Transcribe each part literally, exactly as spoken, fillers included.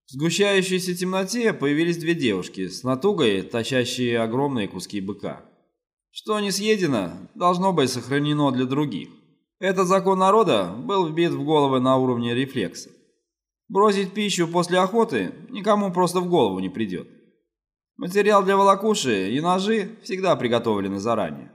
В сгущающейся темноте появились две девушки, с натугой тащащие огромные куски быка. Что не съедено, должно быть сохранено для других. Этот закон народа был вбит в головы на уровне рефлекса. Бросить пищу после охоты никому просто в голову не придет. Материал для волокуши и ножи всегда приготовлены заранее.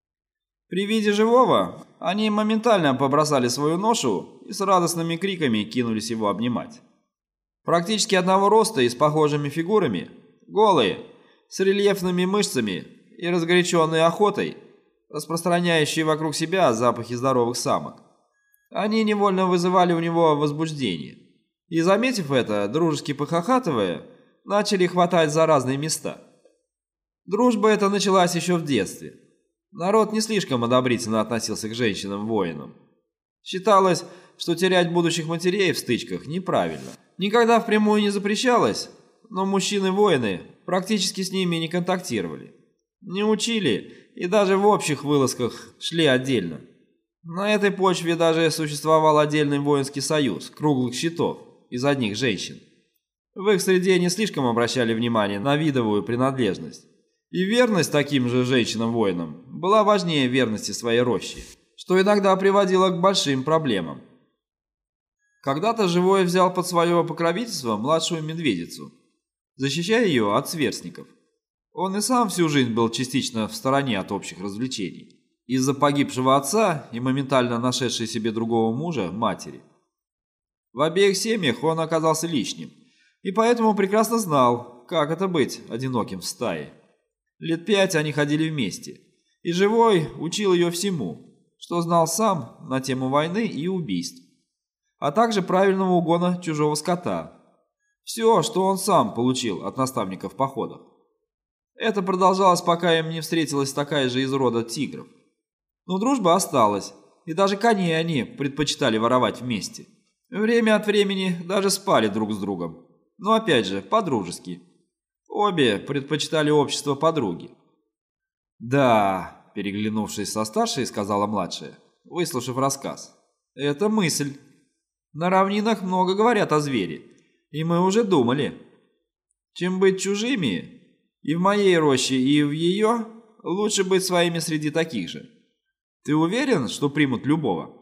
При виде живого они моментально побросали свою ношу и с радостными криками кинулись его обнимать. Практически одного роста и с похожими фигурами, голые, с рельефными мышцами и разгоряченные охотой, распространяющие вокруг себя запахи здоровых самок. Они невольно вызывали у него возбуждение. И, заметив это, дружески похохатывая, начали хватать за разные места. Дружба эта началась еще в детстве. Народ не слишком одобрительно относился к женщинам-воинам. Считалось, что терять будущих матерей в стычках неправильно. Никогда впрямую не запрещалось, но мужчины-воины практически с ними не контактировали. Не учили и даже в общих вылазках шли отдельно. На этой почве даже существовал отдельный воинский союз круглых щитов из одних женщин. В их среде не слишком обращали внимание на видовую принадлежность. И верность таким же женщинам-воинам была важнее верности своей рощи, что иногда приводило к большим проблемам. Когда-то Живой взял под свое покровительство младшую медведицу, защищая ее от сверстников. Он и сам всю жизнь был частично в стороне от общих развлечений, из-за погибшего отца и моментально нашедшей себе другого мужа матери. В обеих семьях он оказался лишним, и поэтому прекрасно знал, как это быть одиноким в стае. Лет пять они ходили вместе, и Живой учил ее всему, что знал сам на тему войны и убийств, а также правильного угона чужого скота. Все, что он сам получил от наставника в походах. Это продолжалось, пока им не встретилась такая же из рода тигров. Но дружба осталась, и даже коней они предпочитали воровать вместе. Время от времени даже спали друг с другом, но опять же по-дружески. Обе предпочитали общество подруги. «Да», — переглянувшись со старшей, сказала младшая, выслушав рассказ. «Это мысль. На равнинах много говорят о звере, и мы уже думали. Чем быть чужими, и в моей роще, и в ее, лучше быть своими среди таких же. Ты уверен, что примут любого?»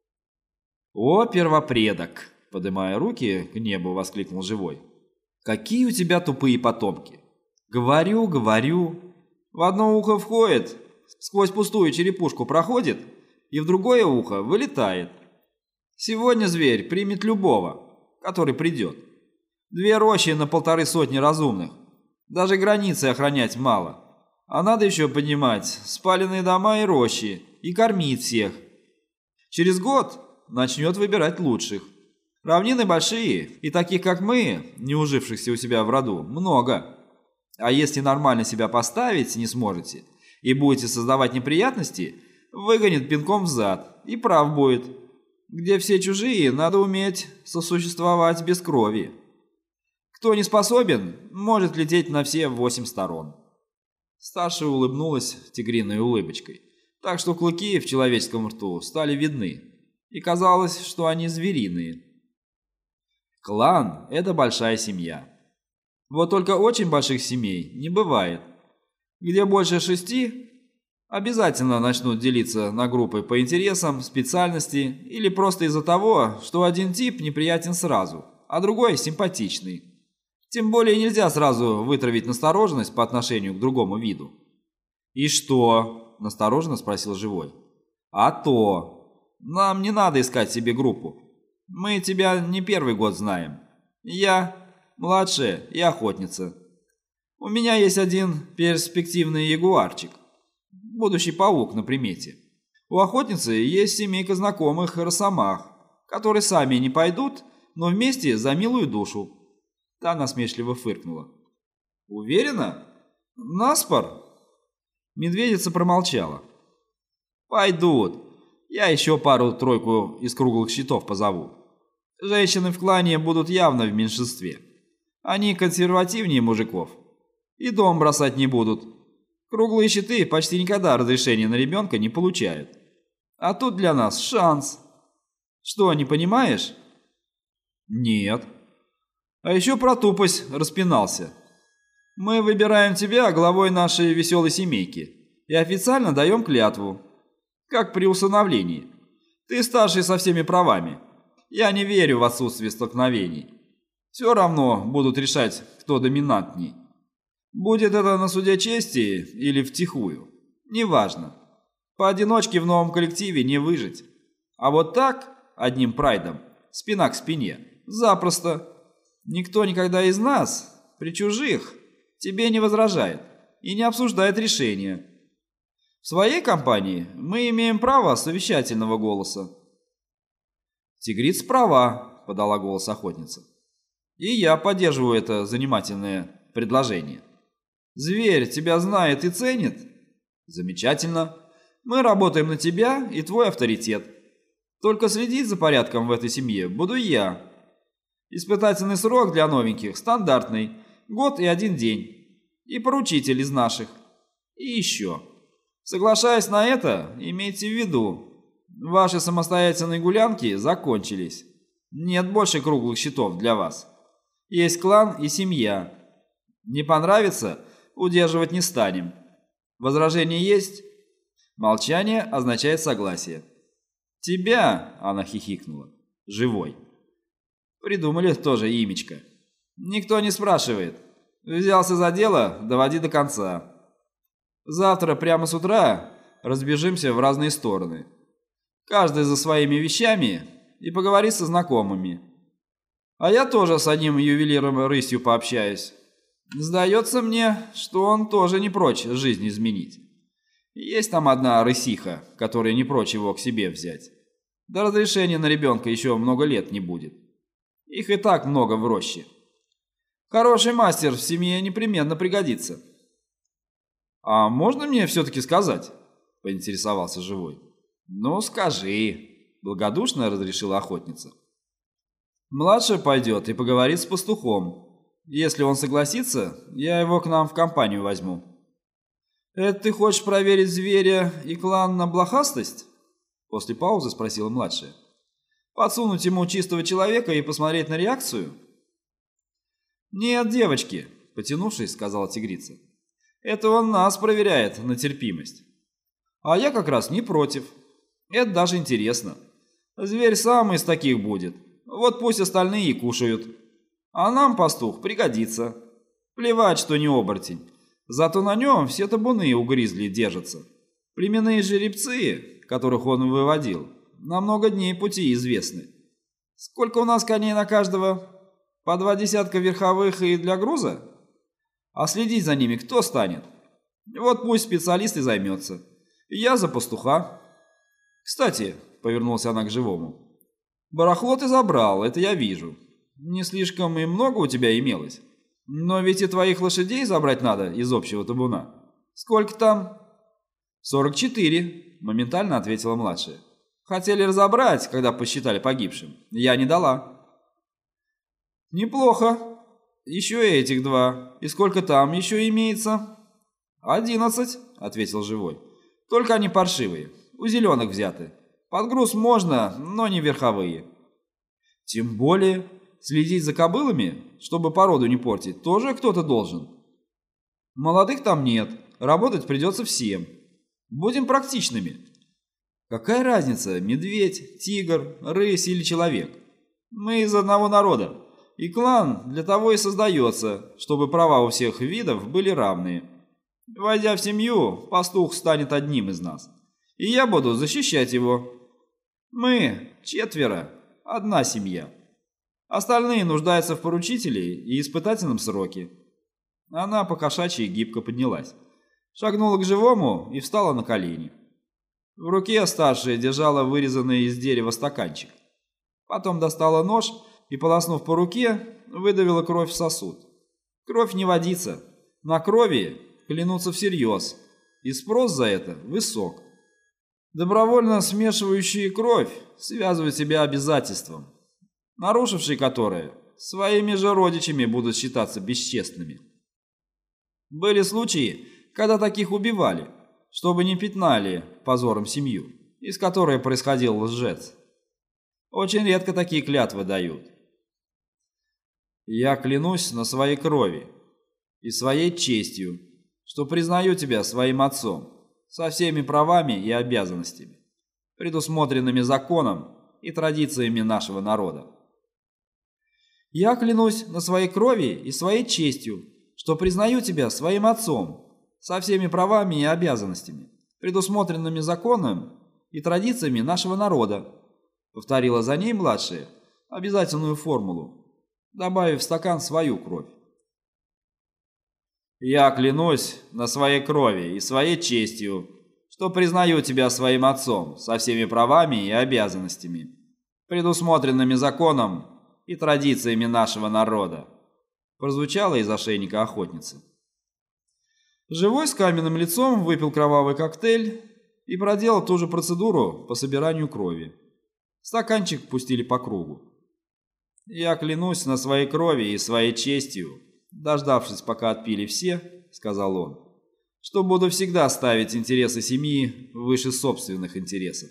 «О, первопредок!» — поднимая руки к небу, воскликнул Живой. «Какие у тебя тупые потомки! Говорю, говорю, в одно ухо входит, сквозь пустую черепушку проходит, и в другое ухо вылетает. Сегодня зверь примет любого, который придет. Две рощи на полторы сотни разумных. Даже границы охранять мало. А надо еще поднимать спаленные дома и рощи, и кормить всех. Через год начнет выбирать лучших. Равнины большие, и таких, как мы, не ужившихся у себя в роду, много. А если нормально себя поставить не сможете и будете создавать неприятности, выгонит пинком в зад, и прав будет. Где все чужие, надо уметь сосуществовать без крови. Кто не способен, может лететь на все восемь сторон». Старшая улыбнулась тигриной улыбочкой, так что клыки в человеческом рту стали видны, и казалось, что они звериные. Клан – это большая семья. Вот только очень больших семей не бывает. Где больше шести, обязательно начнут делиться на группы по интересам, специальности или просто из-за того, что один тип неприятен сразу, а другой симпатичный. Тем более нельзя сразу вытравить настороженность по отношению к другому виду. «И что?» – настороженно спросил Живой. «А то! Нам не надо искать себе группу. Мы тебя не первый год знаем. Я младшая и охотница. У меня есть один перспективный ягуарчик. Будущий паук на примете. У охотницы есть семейка знакомых росомах, которые сами не пойдут, но вместе за милую душу». Та насмешливо фыркнула. «Уверена? Наспор?» Медведица промолчала. «Пойдут. Я еще пару-тройку из круглых щитов позову. Женщины в клане будут явно в меньшинстве. Они консервативнее мужиков. И дом бросать не будут. Круглые щиты почти никогда разрешения на ребенка не получают. А тут для нас шанс. Что, не понимаешь?» «Нет». А еще про тупость распинался. Мы выбираем тебя главой нашей веселой семейки и официально даем клятву, как при усыновлении. Ты старший со всеми правами. Я не верю в отсутствие столкновений. Все равно будут решать, кто доминантней. Будет это на суде чести или втихую. Неважно. Поодиночке в новом коллективе не выжить. А вот так, одним прайдом, спина к спине, запросто. Никто никогда из нас, при чужих, тебе не возражает и не обсуждает решения. В своей компании мы имеем право совещательного голоса. Тигрица права, подала голос охотница. И я поддерживаю это занимательное предложение. Зверь тебя знает и ценит? Замечательно. Мы работаем на тебя и твой авторитет. Только следить за порядком в этой семье буду я. Испытательный срок для новеньких стандартный. Год и один день. И поручитель из наших. И еще. Соглашаясь на это, имейте в виду, ваши самостоятельные гулянки закончились. Нет больше круглых счетов для вас. Есть клан и семья. Не понравится – удерживать не станем. Возражение есть? Молчание означает согласие. Тебя, она хихикнула, живой. Придумали тоже имечко. Никто не спрашивает. Взялся за дело, доводи до конца. Завтра прямо с утра разбежимся в разные стороны. Каждый за своими вещами и поговори со знакомыми. А я тоже с одним ювелиром-рысью пообщаюсь. Сдается мне, что он тоже не прочь жизнь изменить. Есть там одна рысиха, которая не прочь его к себе взять. До разрешения на ребенка еще много лет не будет. Их и так много в роще. Хороший мастер в семье непременно пригодится. «А можно мне все-таки сказать?» – поинтересовался живой. «Ну, скажи», – благодушно разрешила охотница. «Младший пойдет и поговорит с пастухом. Если он согласится, я его к нам в компанию возьму». «Это ты хочешь проверить зверя и клан на блохастость?» После паузы спросила младшая. «Подсунуть ему чистого человека и посмотреть на реакцию?» «Нет, девочки», – потянувшись, сказала тигрица. «Это он нас проверяет на терпимость. А я как раз не против. Это даже интересно. Зверь сам из таких будет. Вот пусть остальные и кушают. А нам пастух пригодится. Плевать, что не оборотень. Зато на нем все табуны у гризли держатся. Племенные жеребцы, которых он выводил, на много дней пути известны. Сколько у нас коней на каждого? По два десятка верховых и для груза? А следить за ними кто станет? Вот пусть специалист и займется. Я за пастуха. Кстати, повернулась она к живому. Барахло ты забрал, это я вижу. Не слишком и много у тебя имелось. Но ведь и твоих лошадей забрать надо из общего табуна. Сколько там? сорок четыре, моментально ответила младшая. Хотели разобрать, когда посчитали погибшим. Я не дала. Неплохо. Еще и этих два. И сколько там еще имеется? Одиннадцать, ответил живой. Только они паршивые. У зеленых взяты. Под груз можно, но не верховые. Тем более, следить за кобылами, чтобы породу не портить, тоже кто-то должен. Молодых там нет. Работать придется всем. Будем практичными. Какая разница, медведь, тигр, рысь или человек? Мы из одного народа. И клан для того и создается, чтобы права у всех видов были равные. Войдя в семью, пастух станет одним из нас. И я буду защищать его. Мы четверо, одна семья. Остальные нуждаются в поручителе и испытательном сроке. Она по-кошачьи гибко поднялась. Шагнула к живому и встала на колени. В руке старшая держала вырезанный из дерева стаканчик. Потом достала нож и, полоснув по руке, выдавила кровь в сосуд. Кровь не водится. На крови клянутся всерьез. И спрос за это высок. Добровольно смешивающие кровь связывают себя обязательством, нарушившие которое своими же родичами будут считаться бесчестными. Были случаи, когда таких убивали, чтобы не пятнали позором семью, из которой происходил лжец. Очень редко такие клятвы дают. Я клянусь на своей крови и своей честью, что признаю тебя своим отцом со всеми правами и обязанностями, предусмотренными законом и традициями нашего народа. Я клянусь на своей крови и своей честью, что признаю тебя своим отцом со всеми правами и обязанностями, предусмотренными законом и традициями нашего народа, повторила за ней младшая обязательную формулу, добавив в стакан свою кровь. Я клянусь на своей крови и своей честью, что признаю тебя своим отцом со всеми правами и обязанностями, предусмотренными законом и традициями нашего народа, прозвучало из ошейника охотницы. Живой с каменным лицом выпил кровавый коктейль и проделал ту же процедуру по собиранию крови. Стаканчик пустили по кругу. «Я клянусь на своей крови и своей честью, дождавшись, пока отпили все, — сказал он, — что буду всегда ставить интересы семьи выше собственных интересов.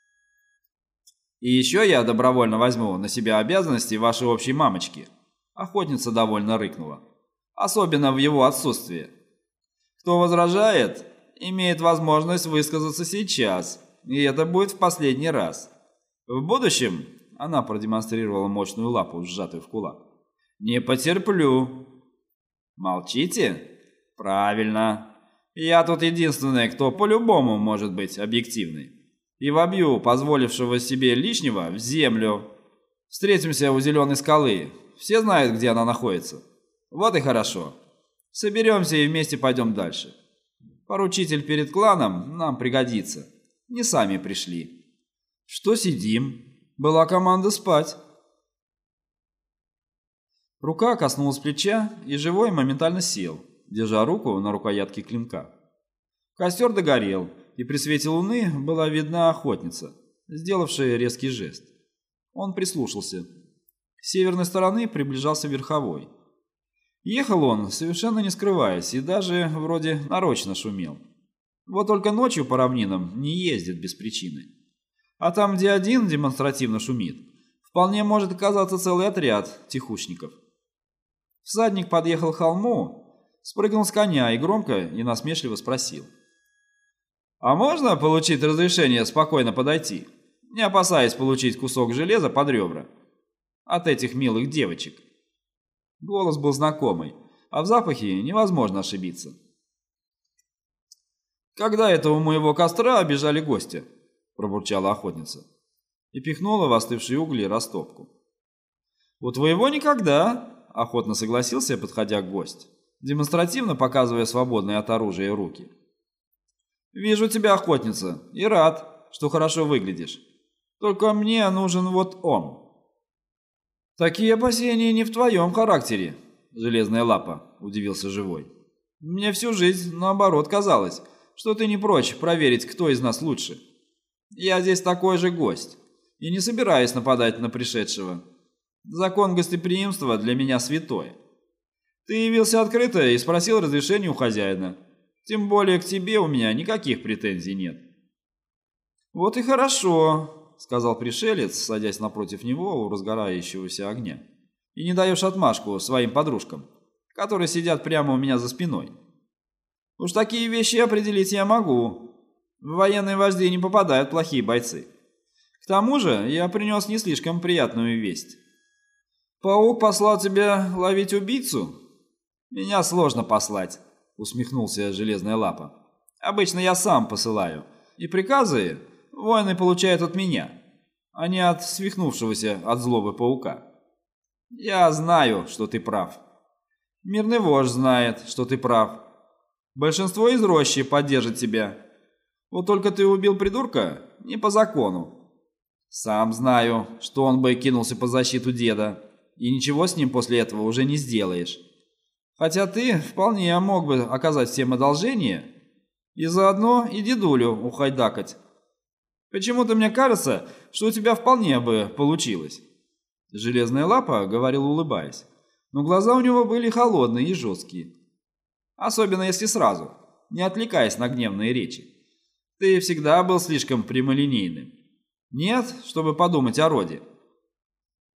И еще я добровольно возьму на себя обязанности вашей общей мамочки». Охотница довольно рыкнула. «Особенно в его отсутствие. Кто возражает, имеет возможность высказаться сейчас, и это будет в последний раз. В будущем, — она продемонстрировала мощную лапу, сжатую в кулак, — не потерплю». «Молчите? Правильно. Я тут единственный, кто по-любому может быть объективный. И вобью позволившего себе лишнего в землю. Встретимся у зеленой скалы. Все знают, где она находится. Вот и хорошо. Соберемся и вместе пойдем дальше. Поручитель перед кланом нам пригодится. Не сами пришли». «Что сидим? Была команда спать». Рука коснулась плеча, и Живой моментально сел, держа руку на рукоятке клинка. Костер догорел, и при свете луны была видна охотница, сделавшая резкий жест. Он прислушался. С северной стороны приближался верховой. Ехал он, совершенно не скрываясь, и даже вроде нарочно шумел. Вот только ночью по равнинам не ездит без причины. А там, где один демонстративно шумит, вполне может оказаться целый отряд тихушников. Всадник подъехал к холму, спрыгнул с коня и громко и насмешливо спросил: «А можно получить разрешение спокойно подойти, не опасаясь получить кусок железа под ребра от этих милых девочек?» Голос был знакомый, а в запахе невозможно ошибиться. «Когда это у моего костра обижали гостя?» — пробурчала охотница и пихнула в остывшие угли растопку. «У твоего никогда», — охотно согласился, подходя к гостю, демонстративно показывая свободные от оружия руки. «Вижу тебя, охотница, и рад, что хорошо выглядишь. Только мне нужен вот он». «Такие опасения не в твоем характере, железная лапа», — удивился Живой. «Мне всю жизнь, наоборот, казалось, что ты не прочь проверить, кто из нас лучше. Я здесь такой же гость, и не собираюсь нападать на пришедшего. Закон гостеприимства для меня святой. Ты явился открыто и спросил разрешения у хозяина. Тем более к тебе у меня никаких претензий нет». «Вот и хорошо», — сказал пришелец, садясь напротив него у разгорающегося огня. «И не даешь отмашку своим подружкам, которые сидят прямо у меня за спиной. Уж такие вещи определить я могу. В военные вожди не попадают плохие бойцы. К тому же я принес не слишком приятную весть. Паук послал тебя ловить убийцу?» «Меня сложно послать», — усмехнулся железная лапа. «Обычно я сам посылаю, и приказы воины получают от меня, а не от свихнувшегося от злобы паука. Я знаю, что ты прав. Мирный вождь знает, что ты прав. Большинство из рощи поддержит тебя. Вот только ты убил придурка не по закону. Сам знаю, что он бы кинулся под защиту деда, и ничего с ним после этого уже не сделаешь. Хотя ты вполне мог бы оказать всем одолжение и заодно и дедулю ухайдакать. Почему-то мне кажется, что у тебя вполне бы получилось». Железная лапа говорил, улыбаясь, но глаза у него были холодные и жесткие. Особенно если сразу, не отвлекаясь на гневные речи. Ты всегда был слишком прямолинейным. Нет, чтобы подумать о роде.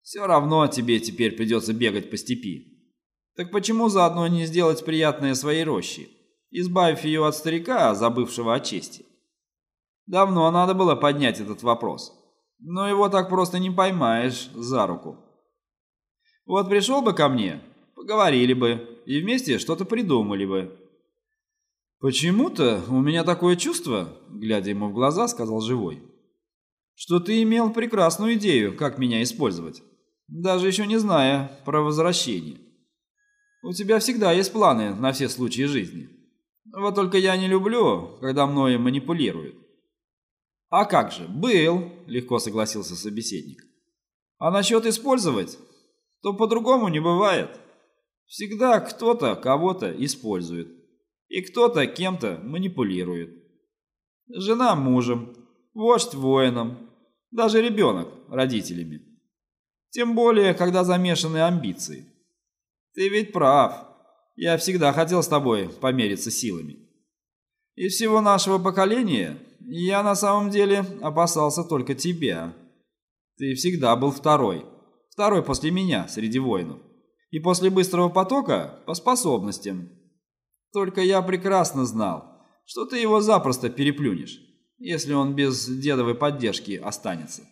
Все равно тебе теперь придется бегать по степи. Так почему заодно не сделать приятное своей роще, избавив ее от старика, забывшего о чести? Давно надо было поднять этот вопрос, но его так просто не поймаешь за руку. Вот пришел бы ко мне, поговорили бы и вместе что-то придумали бы. «Почему-то у меня такое чувство, — глядя ему в глаза, сказал Живой, — что ты имел прекрасную идею, как меня использовать, даже еще не зная про возвращение. У тебя всегда есть планы на все случаи жизни. Вот только я не люблю, когда мною манипулируют». «А как же, был, — легко согласился собеседник. А насчет использовать, то по-другому не бывает. Всегда кто-то кого-то использует, и кто-то кем-то манипулирует. Жена мужем, вождь воином, даже ребенок родителями. Тем более, когда замешаны амбиции. Ты ведь прав, я всегда хотел с тобой помериться силами. Из всего нашего поколения я на самом деле опасался только тебя. Ты всегда был второй, второй после меня среди воинов. И после быстрого потока по способностям. Только я прекрасно знал, что ты его запросто переплюнешь, если он без дедовой поддержки останется.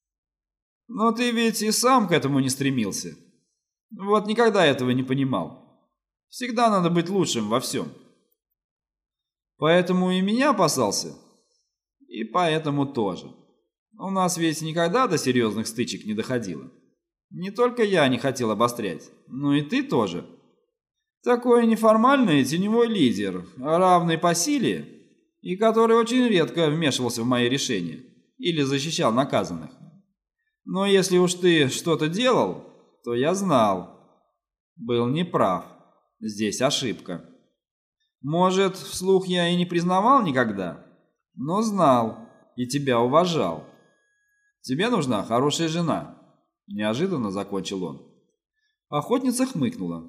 Но ты ведь и сам к этому не стремился. Вот никогда этого не понимал. Всегда надо быть лучшим во всем. Поэтому и меня опасался, и поэтому тоже. У нас ведь никогда до серьезных стычек не доходило. Не только я не хотел обострять, но и ты тоже. Такой неформальный теневой лидер, равный по силе, и который очень редко вмешивался в мои решения или защищал наказанных. Но если уж ты что-то делал, то я знал. Был неправ. Здесь ошибка. Может, вслух я и не признавал никогда, но знал и тебя уважал. Тебе нужна хорошая жена. Неожиданно закончил он. Охотница хмыкнула.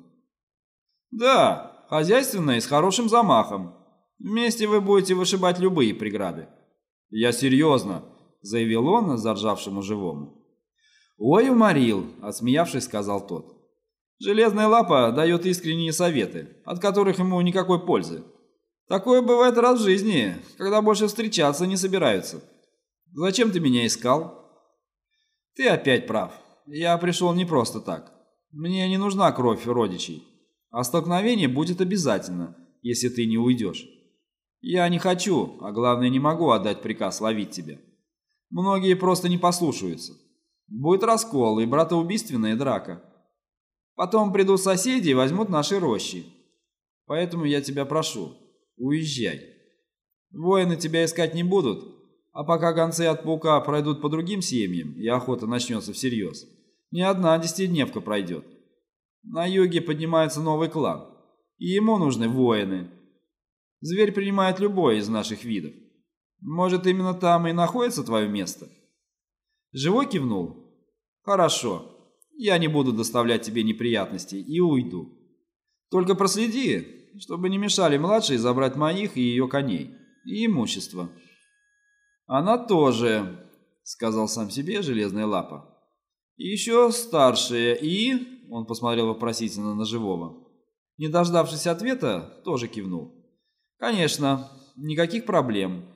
Да, хозяйственная и с хорошим замахом. Вместе вы будете вышибать любые преграды. Я серьезно, заявил он заржавшему живому. Ой, уморил, отсмеявшись, сказал тот. Железная лапа дает искренние советы, от которых ему никакой пользы. Такое бывает раз в жизни, когда больше встречаться не собираются. Зачем ты меня искал? Ты опять прав. Я пришел не просто так. Мне не нужна кровь родичей. А столкновение будет обязательно, если ты не уйдешь. Я не хочу, а главное не могу отдать приказ ловить тебя. Многие просто не послушаются. Будет раскол и братоубийственная драка. Потом придут соседи и возьмут наши рощи. Поэтому я тебя прошу, уезжай. Воины тебя искать не будут, а пока гонцы от паука пройдут по другим семьям и охота начнется всерьез, ни одна десятидневка пройдет. На юге поднимается новый клан, и ему нужны воины. Зверь принимает любой из наших видов. Может, именно там и находится твое место?» Живой кивнул. «Хорошо, я не буду доставлять тебе неприятностей и уйду. Только проследи, чтобы не мешали младшей забрать моих и ее коней, и имущество». «Она тоже», — сказал сам себе Железная Лапа. «И еще старшая и...» — он посмотрел вопросительно на Живого. Не дождавшись ответа, тоже кивнул. «Конечно, никаких проблем».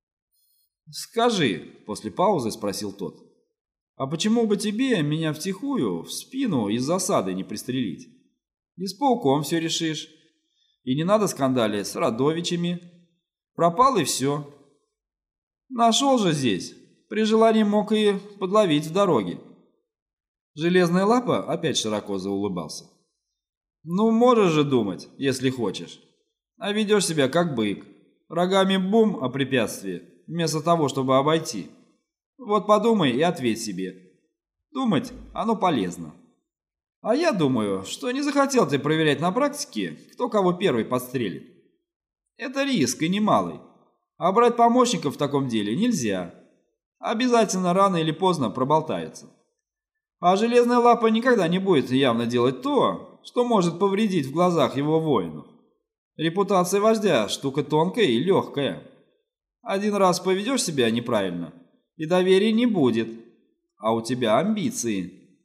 «Скажи», — после паузы спросил тот, «а почему бы тебе меня втихую в спину из засады не пристрелить? И с пауком все решишь. И не надо скандалить с родовичами. Пропал и все. Нашел же здесь. При желании мог и подловить в дороге». Железная Лапа опять широко заулыбался. «Ну, можешь же думать, если хочешь. А ведешь себя как бык. Рогами бум о препятствии, вместо того, чтобы обойти. Вот подумай и ответь себе. Думать оно полезно. А я думаю, что не захотел ты проверять на практике, кто кого первый подстрелит. Это риск и немалый. А брать помощников в таком деле нельзя. Обязательно рано или поздно проболтается. А Железная Лапа никогда не будет явно делать то, что может повредить в глазах его воинов. Репутация вождя – штука тонкая и легкая. Один раз поведешь себя неправильно, и доверия не будет. А у тебя амбиции.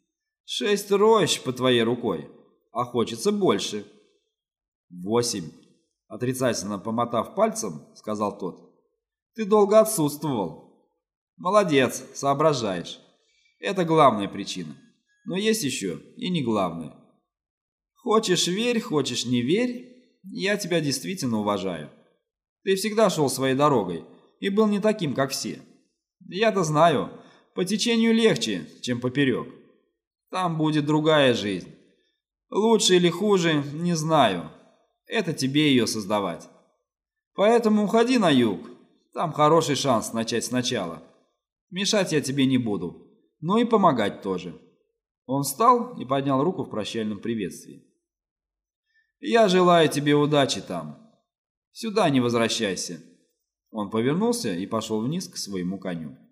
Шесть рощ по твоей рукой, а хочется больше. Восемь. Отрицательно помотав пальцем, сказал тот. Ты долго отсутствовал. Молодец, соображаешь. Это главная причина. Но есть еще и не главная. Хочешь верь, хочешь не верь, я тебя действительно уважаю. Ты всегда шел своей дорогой и был не таким, как все. Я-то знаю, по течению легче, чем поперек. Там будет другая жизнь. Лучше или хуже, не знаю. Это тебе ее создавать. Поэтому уходи на юг. Там хороший шанс начать сначала. Мешать я тебе не буду, но и помогать тоже. Он встал и поднял руку в прощальном приветствии. Я желаю тебе удачи там. Сюда не возвращайся. Он повернулся и пошел вниз к своему коню.